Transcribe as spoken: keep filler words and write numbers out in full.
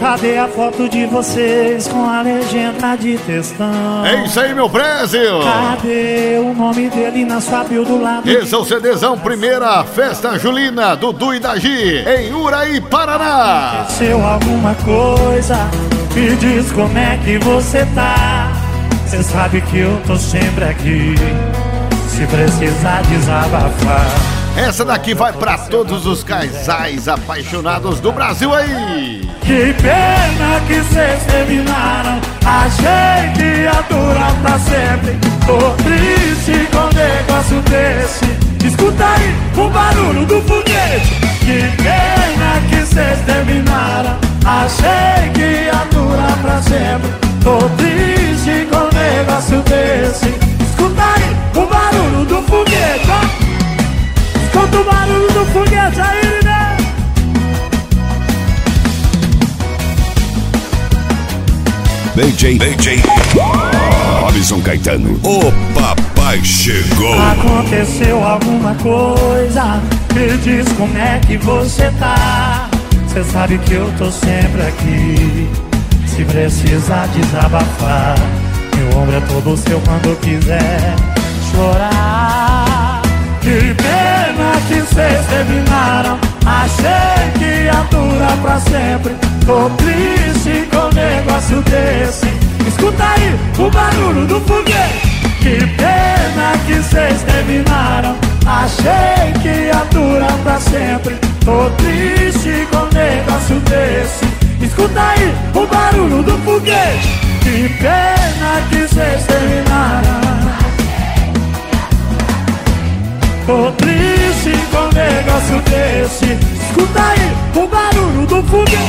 Cadê a foto de vocês com a legenda de textão? É isso aí, meu Brasil! Cadê o nome dele na sua bio do lado? Esse é o CDzão Primeira Festa Julina, Dudu e Dagi, em Uraí, Paraná. Aconteceu alguma coisa, me diz como é que você tá. Cê sabe que eu tô sempre aqui, se precisar desabafar. Essa daqui vai pra todos os casais apaixonados do Brasil aí. Que pena que cês terminaram, achei que ia durar pra sempre. Tô triste com um negócio desse, escuta aí o barulho do foguete. Que pena que cês terminaram, achei que ia durar pra sempre. Tô triste com um negócio desse, escuta aí o barulho do foguete, ó. Escuta o barulho do foguete aí, né? D J, D J Robson Caetano, o papai chegou. Aconteceu alguma coisa, me diz como é que você tá. Cê sabe que eu tô sempre aqui, se precisar desabafar. Meu ombro é todo seu quando quiser chorar. Que pena que cês terminaram, achei que ia durar pra sempre. Tô triste com um negócio desse, escuta aí o barulho do foguete. Que pena que cês terminaram, achei que ia durar pra sempre. Tô triste com um negócio desse, escuta aí o barulho do foguete. Que pena que cês terminaram, tô triste com um negócio desse, escuta aí o barulho do foguete.